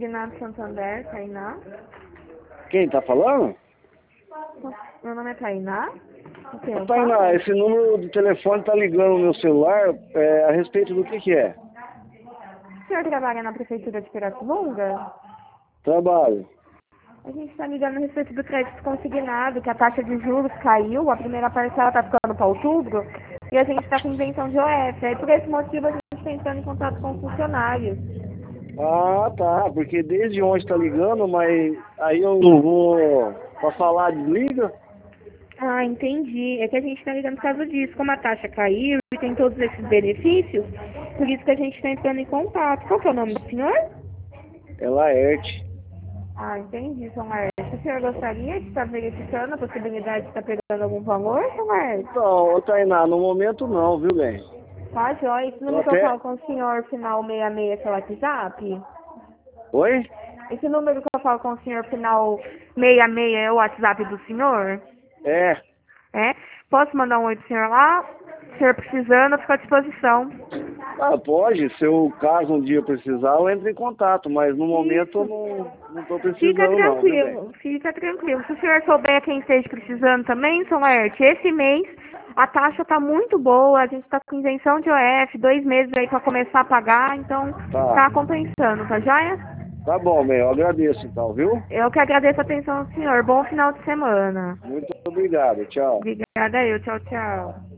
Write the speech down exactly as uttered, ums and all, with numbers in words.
Consignado Santander, Tainá. Quem tá falando? Meu nome é Tainá. Okay, Ô, Tainá, esse número de telefone tá ligando no meu celular, é, a respeito do que que é? O senhor trabalha na prefeitura de Pirassununga? Trabalho. A gente está ligando a respeito do crédito consignado, que a taxa de juros caiu, a primeira parcela está ficando para outubro, e a gente está com isenção de O F. Aí por esse motivo a gente está entrando em contato com os funcionários. Ah, tá, porque desde ontem tá ligando, mas aí eu não vou pra falar, desliga. Ah, entendi. É que a gente está ligando por causa disso. Como a taxa caiu e tem todos esses benefícios, por isso que a gente está entrando em contato. Qual que é o nome do senhor? É Laerte. Ah, entendi, São Laerte. O senhor gostaria de estar verificando a possibilidade de estar pegando algum valor, São Laerte? Não, ô, Tainá, no momento não, viu, bem? Tá, joia. Esse Eu número que eu até... falo com o senhor, final sessenta e seis, é o WhatsApp? Oi? Esse número que eu falo com o senhor, final sessenta e seis, é o WhatsApp do senhor? É. É? Posso mandar um oi pro senhor lá? Se o senhor precisando, eu fico à disposição. Ah, pode, se eu caso um dia precisar, eu entro em contato, mas no momento eu Isso. não, não tô Fica precisando não, viu, bem? tranquilo, fica tranquilo. Se o senhor souber quem esteja precisando também, São Laerte, esse mês a taxa tá muito boa, a gente tá com isenção de O F, dois meses aí para começar a pagar, então Tá. tá compensando, tá joia? Tá bom, bem, eu agradeço então, viu? Eu que agradeço a atenção do senhor. Bom final de semana. Muito obrigado, tchau. Obrigada eu. Tchau, tchau.